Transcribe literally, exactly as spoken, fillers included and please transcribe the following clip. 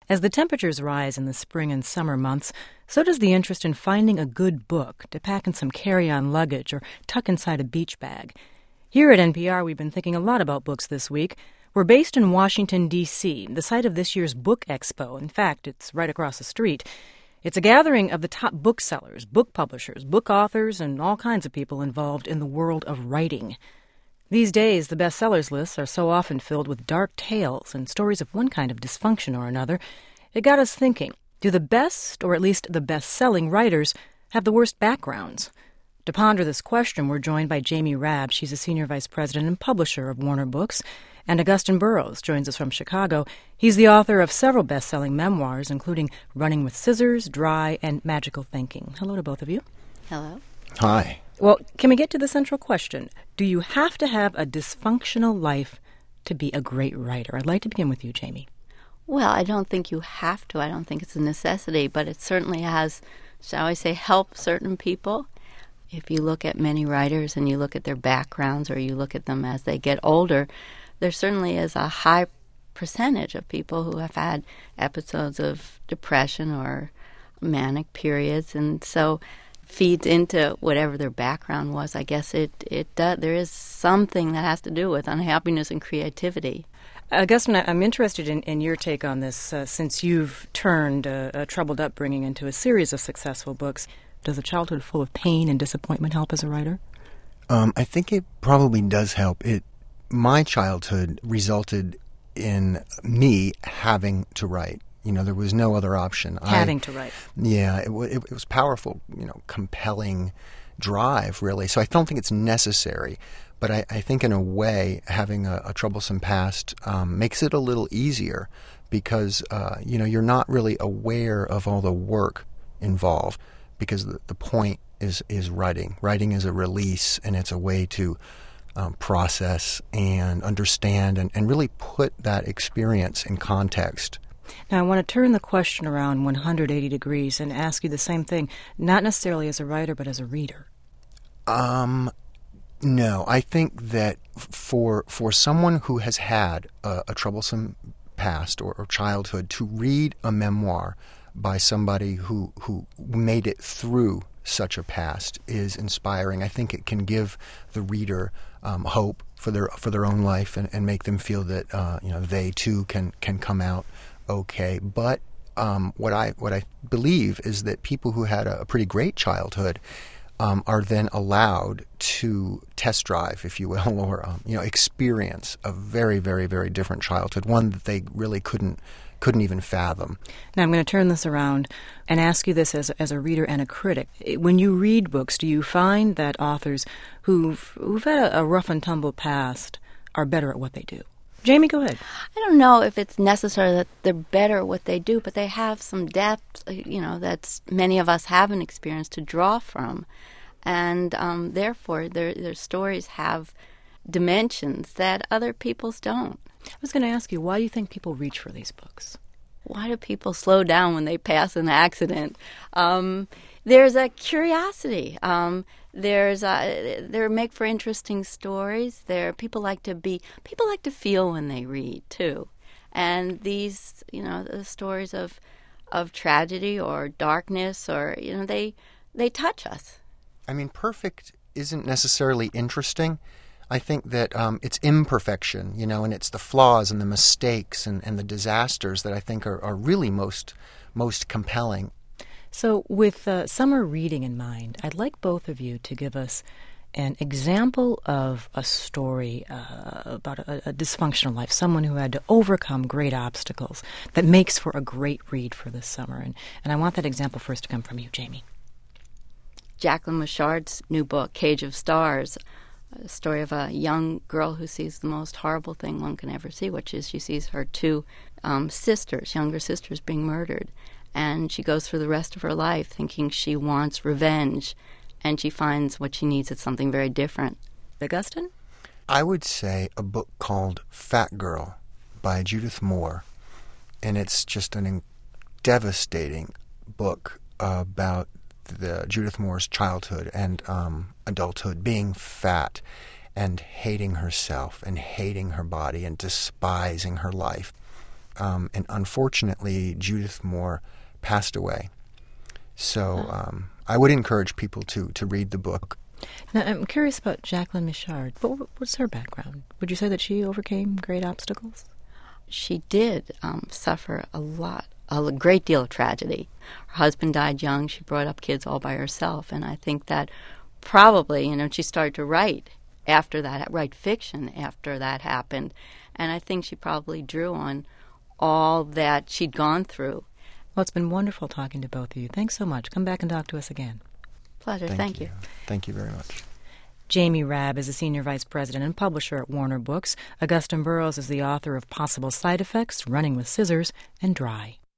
As the temperatures rise in the spring and summer months, so does the interest in finding a good book to pack in some carry-on luggage or tuck inside a beach bag. Here at N P R, we've been thinking a lot about books this week. We're based in Washington, D C, the site of this year's Book Expo. In fact, it's right across the street. It's a gathering of the top booksellers, book publishers, book authors, and all kinds of people involved in the world of writing. These days, the bestsellers lists are so often filled with dark tales and stories of one kind of dysfunction or another. It got us thinking, do the best, or at least the best-selling writers, have the worst backgrounds? To ponder this question, we're joined by Jamie Rabb. She's a senior vice president and publisher of Warner Books. And Augustin Burroughs joins us from Chicago. He's the author of several best-selling memoirs, including Running with Scissors, Dry, and Magical Thinking. Hello to both of you. Hello. Hi. Well, can we get to the central question? Do you have to have a dysfunctional life to be a great writer? I'd like to begin with you, Jamie. Well, I don't think you have to. I don't think it's a necessity, but it certainly has, shall I say, helped certain people. If you look at many writers and you look at their backgrounds or you look at them as they get older, there certainly is a high percentage of people who have had episodes of depression or manic periods, and so feeds into whatever their background was. I guess it, it does. There is something that has to do with unhappiness and creativity. Augustin, I'm interested in, in your take on this, uh, since you've turned a, a troubled upbringing into a series of successful books. Does a childhood full of pain and disappointment help as a writer? Um, I think it probably does help. It my childhood resulted in me having to write. You know, there was no other option. Having I, to write. Yeah, it, it, it was powerful, you know, compelling drive, really. So I don't think it's necessary. But I, I think in a way, having a, a troublesome past um, makes it a little easier because, uh, you know, you're not really aware of all the work involved because the, the point is, is writing. Writing is a release, and it's a way to um, process and understand and, and really put that experience in context. Now, I want to turn the question around one hundred eighty degrees and ask you the same thing, not necessarily as a writer, but as a reader. Um... No, I think that for for someone who has had a, a troublesome past or, or childhood, to read a memoir by somebody who, who made it through such a past is inspiring. I think it can give the reader um, hope for their for their own life and, and make them feel that uh, you know they too can can come out okay. But um, what I what I believe is that people who had a, a pretty great childhood Um, are then allowed to test drive, if you will, or um, you know, experience a very, very, very different childhood, one that they really couldn't couldn't even fathom. Now, I'm going to turn this around and ask you this as as a reader and a critic. When you read books, do you find that authors who've who've had a, a rough and tumble past are better at what they do? Jamie, go ahead. I don't know if it's necessary that they're better at what they do, but they have some depth, you know, that many of us haven't experienced to draw from. And um, therefore, their, their stories have dimensions that other people's don't. I was going to ask you, why do you think people reach for these books? Why do people slow down when they pass an accident? Um, there's a curiosity. Um, there's a, they're make for interesting stories. There, people like to be. People like to feel when they read too, and these, you know, the stories of of tragedy or darkness, or you know, they they touch us. I mean, perfect isn't necessarily interesting. I think that um, it's imperfection, you know, and it's the flaws and the mistakes and, and the disasters that I think are, are really most most compelling. So with uh, summer reading in mind, I'd like both of you to give us an example of a story uh, about a, a dysfunctional life, someone who had to overcome great obstacles that makes for a great read for this summer. And, and I want that example first to come from you, Jamie. Jacqueline Michard's new book, Cage of Stars, a story of a young girl who sees the most horrible thing one can ever see, which is she sees her two um, sisters, younger sisters, being murdered. And she goes through the rest of her life thinking she wants revenge, and she finds what she needs is something very different. Augustin? I would say a book called Fat Girl by Judith Moore. And it's just a in- devastating book about the Judith Moore's childhood and um, adulthood, being fat and hating herself and hating her body and despising her life. um, and unfortunately, Judith Moore passed away. So um, I would encourage people to, to read the book. Now, I'm curious about Jacqueline Michard. What, what's her background? Would you say that she overcame great obstacles? She did um, suffer a lot, a great deal of tragedy. Her husband died young. She brought up kids all by herself. And I think that probably, you know, she started to write after that, write fiction after that happened. And I think she probably drew on all that she'd gone through. Well, it's been wonderful talking to both of you. Thanks so much. Come back and talk to us again. Pleasure. Thank, Thank you. you. Thank you very much. Jamie Rabb is a senior vice president and publisher at Warner Books. Augustine Burroughs is the author of Possible Side Effects, Running with Scissors, and Dry.